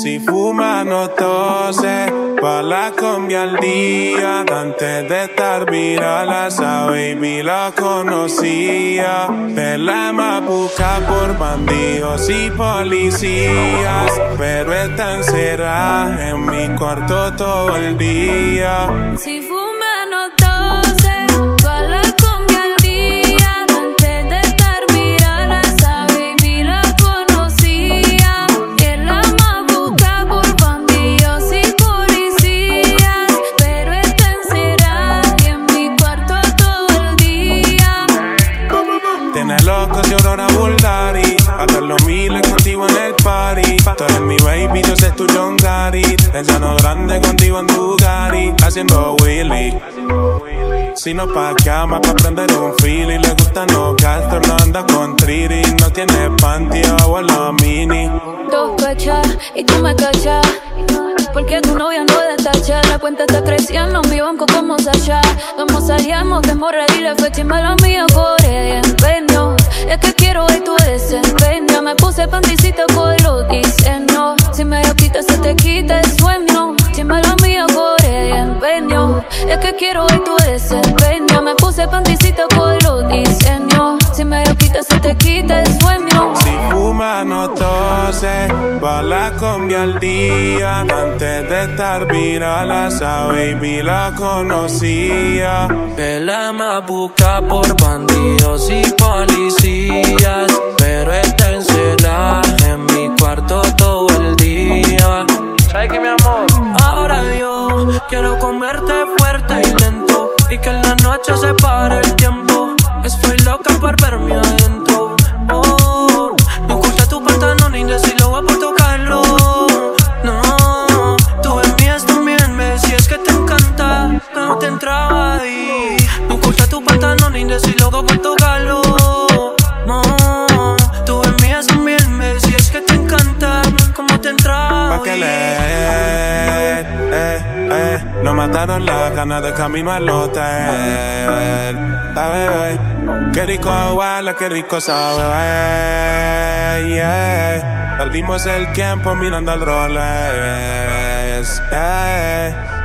Si fuma no tose, pa' la combi al día. Antes de estar viral, a esa baby la conocía. De la mapuca por bandidos y policías, pero está encerrada en mi cuarto todo el día. Si fuma no tose, pa' la combi al día. Antes de estar viral, a esa baby la conocía. Que la mapuca por bandidos y policías, pero está encerrada y en mi cuarto todo el día. Tienes locos y Aurora Bulgari, hasta los miles contigo en el party. Tú eres mi baby, yo sé tu John Gary. El llano grande contigo en tu Gary, haciendo Willy. Si no paqueamos pa' prender un feeling. Le gusta no Castro, no anda con Triri. No tiene panty o la mini. Dos cachas y tú me cachas, porque tu novia no destacha. La cuenta está creciendo, mi banco como Sasha. Vamos salíamos, vemos reír, le fue chimba la mía por el empeño. Es que quiero ver tu desempeño. Me puse panticito por los diseños. Si me lo quitas se te quita el sueño. Chimba la mía por el empeño. Es que quiero ver tu desempeño. Me puse panticito por los diseños. Si me lo quitas se te quita el sueño. Si fuma no tose, pa' la combi al día. Antes de estar viral, a esa baby la conocía. Que la mapuca por bandidos y policías, pero está encerrada en mi cuarto todo el día. ¿Sabes qué, mi amor? Ahora yo quiero comerte fuerte y lento, y que en la noche se pare el tiempo. Estoy loca por verme adentro. Oh, me gusta tu pantalón y decirlo voy por tocarlo. No, tú en mí también me decías que te encanta, no te entraba ahí. Me gusta tu pantalón y decirlo voy por tocarlo. No, tú en mí también me decías que te encanta, como te entraba Pa' que ahí. nos mataron las ganas de camino al hotel. Bebé, qué rico huele, qué rico sabe, yeah. Perdimos el tiempo mirando al Rolex, yeah.